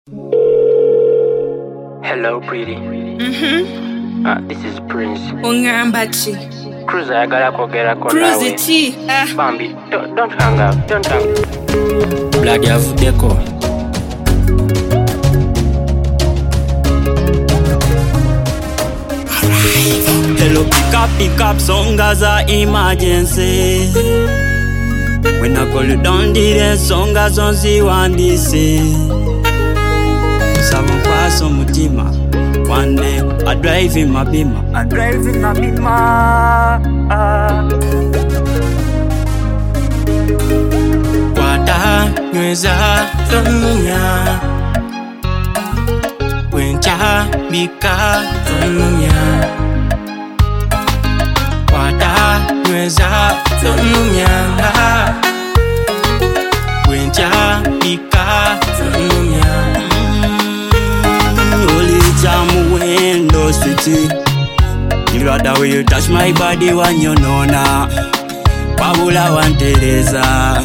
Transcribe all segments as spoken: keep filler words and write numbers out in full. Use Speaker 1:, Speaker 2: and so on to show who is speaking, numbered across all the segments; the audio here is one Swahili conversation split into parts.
Speaker 1: Hello, pretty.
Speaker 2: Mm-hmm.
Speaker 1: Uh, this is Prince.
Speaker 2: Ungambachi.
Speaker 1: Cruiser, I gotta go get a call.
Speaker 2: Cruise it, T. Ah.
Speaker 1: Bambi, don't, don't hang up. Don't hang up.
Speaker 3: Blood of Deco. Hello, pick up, pick up, song as a emergency. When I call you down, the song as on the one D C. Seven pass on Mutima. One day, I drive in my bima. I drive in my bima. Wata nweza tonunya. Wencha bika tonunya. Wata nweza tonunya. Wencha bika tonunya. Jamu window city. You love the way you touch my body when you know na. Pabula wan Teresa.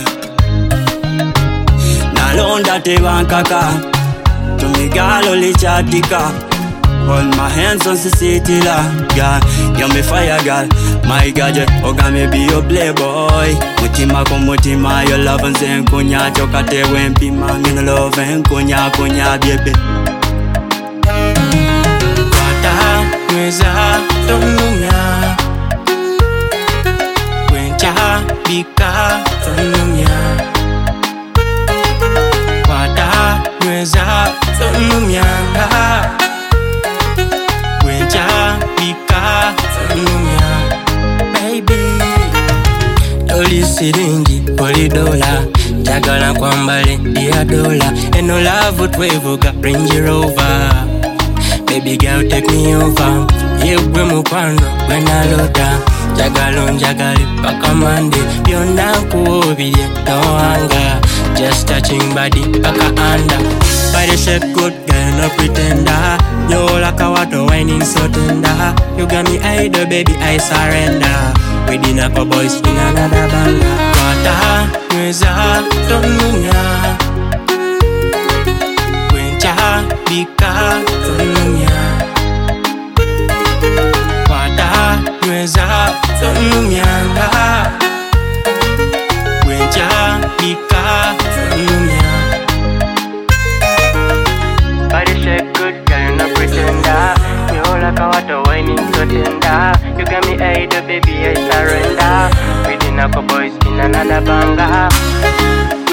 Speaker 3: Nalonda te bankaka. Tumigalo lichatika. Hold my hands on the city la. Girl, you're my fire girl. My gadget, oga me be your playboy. Mutima ko mutima, your love and zen kunya. Chokate wempi man in love and kunya kunya baby. Nweza tonunya. Wencha bika tonunya. Wata nweza tonunya. Wencha bika tonunya. Baby Toli siringi, poli dola. Jagala kwambale, dia dola. Eno love twevuga, Range Rover. Baby girl, take me over. Yewe mukwano, wena loda. Jagalo njagali, paka mande. Byonna kuobile, no anger. Just touching body, paka under. Body shape good, girl, no pretender. You like a water whining so tender. You got me idol, baby, I surrender. We dinner for boys in another banda. Wata nweza tonunya. Wencha bika tonunya. Wata nweza tonunya. Wencha bika tonunya.
Speaker 1: Body shape good, girl, no pretender. You like a water whining so tender. You got me idol, baby, I surrender. We didn't boys in another banga.